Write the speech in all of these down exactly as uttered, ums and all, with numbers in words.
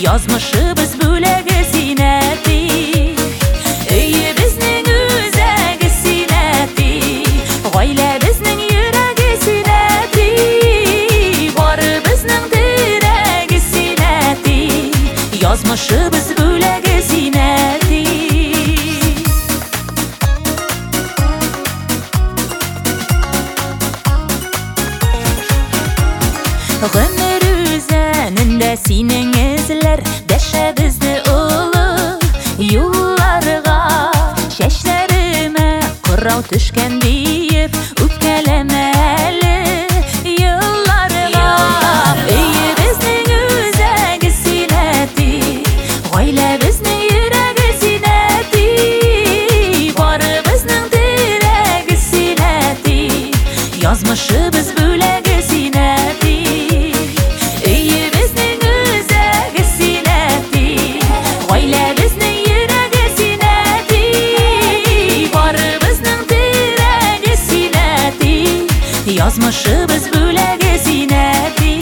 Yazmışыбыз бүләге зиннәти, өйебезнең үзәге зиннәти, гаиләбезнең йөрәге зиннәти, барыбызның терәге зиннәти, язмышыбыз бүләге зиннәти. Гомер үзәнендә синең эзләр дәшәбезне улы юлларга, чәчләремә кырау төшкән диеп үпкәләмә әле елларга. Өйебезнең үзәге зиннәти, гаиләбезнең йөрәге зиннәти, барыбызның терәге зиннәти, язмышыбыз бүләге зиннәти. Yazmışыбыз бүләге зиннәти.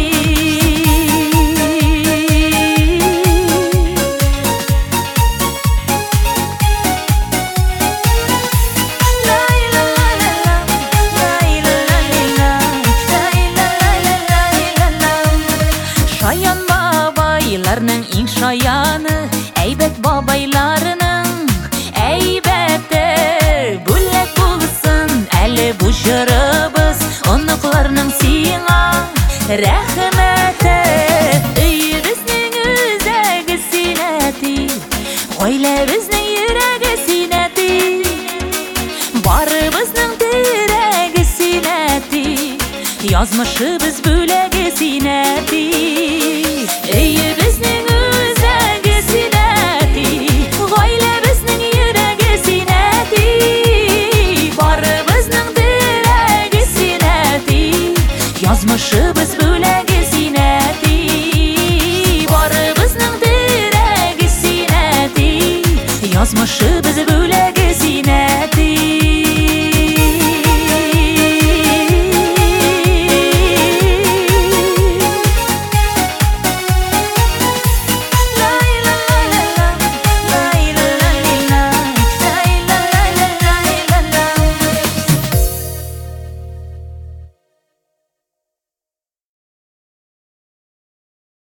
Шаян бабайларның иң шаяны, әйбәт бабайларының әйбәте, бүләк булсын әле бу җырыбыз, оныкларның сиңа рәхмәте. Өйебезнең үзәге зиннәти, гаиләбезнең йөрәге зиннәти, барыбызның терәге зиннәти, язмышыбыз бүләге зиннәти. Өйебезнең үзәге зиннәти, гаиләбезнең йөрәге зиннәти, барыбызның терәге зиннәти, язмышыбыз бүләге зиннәти, барыбызның терәге зиннәти, язмышыбыз